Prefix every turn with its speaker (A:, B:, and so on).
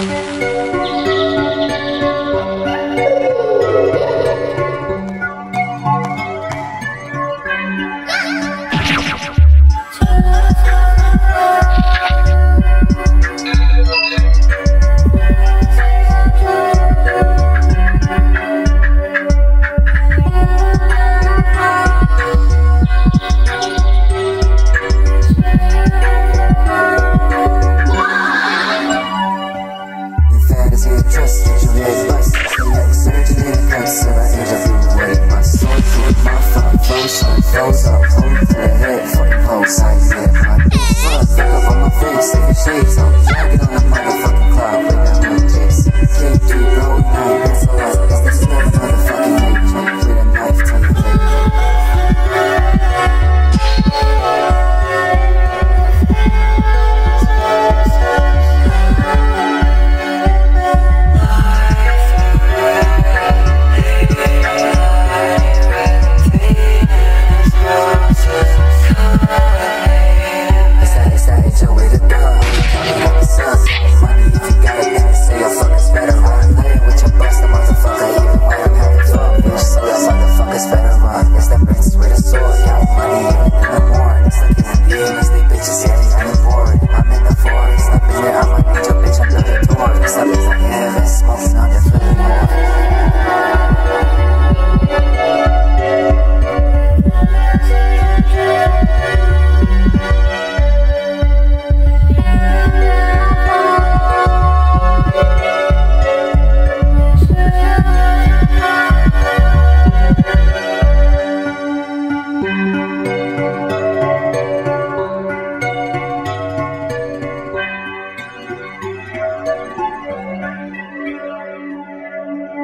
A: Flows up, hold to the head, fucking whole side, yeah. My sun, fuck up on my face, take the shades off, dragging on the motherfucking cloud.